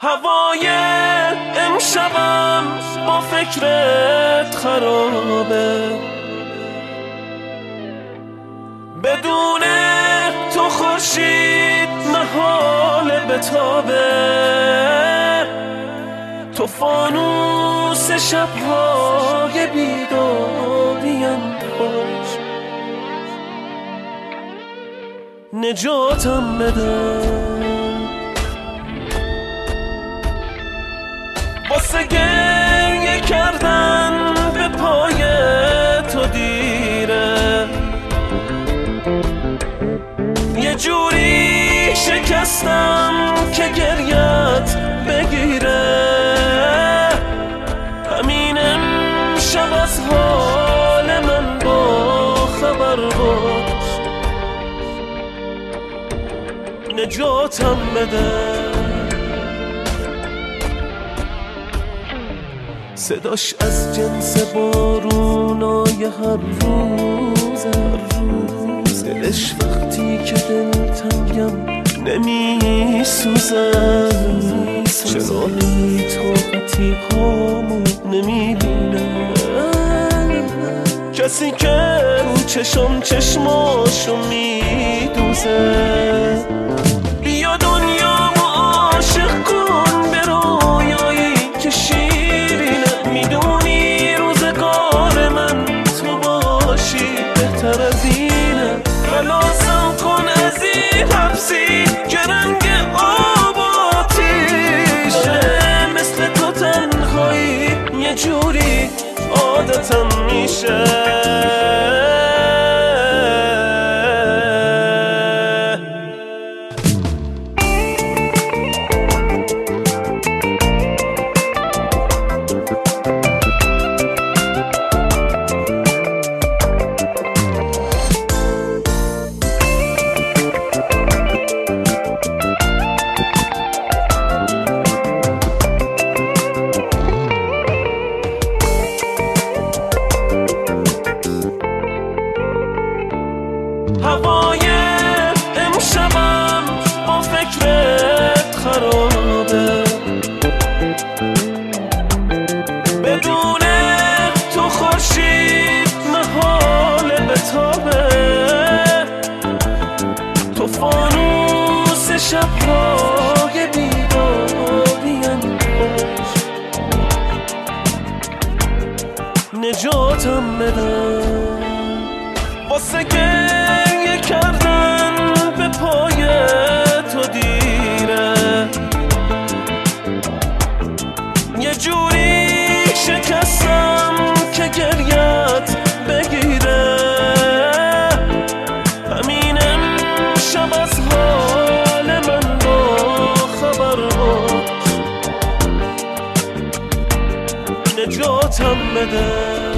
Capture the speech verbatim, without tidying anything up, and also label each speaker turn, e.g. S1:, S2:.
S1: هوای امشبم با فکرت خرابه، بدون تو خورشید محال بتابه، تو فانوس شبهای بیداریم باش، نجاتم بده. واسه گریه کردن به پای تو دیره، یه جوری شکستم که گریت بگیره، همین امشب از حال من با خبر باش، نجاتم بده. صداش از جنس بارونای هر روز هر روز، دلش وقتی که دلتنگم نمی سوزن، چرا نمی طاقتی هامو نمی بینه، کسی که رو چشم چشماشو می دوزه. بیا دنیامو عاشق کن به رویایی که شیرینه، میدونی روزگار من تو باشی بهتر از اینه، خلاصم کن از این حبسی که رنگ آب آتیشه، مثل تو تنهایی یه جوری عادتم میشه. هوای امشبم با فکرت خرابه، بدون تو خورشید محال بتابه، تو فانوس شبهای بیداریم باش، نجاتم بده. واسه گریه کردن به پای تو دیره، یه جوری شکستم که گریت بگیره، همین امشب از حال من با خبر باش، نجاتم بده.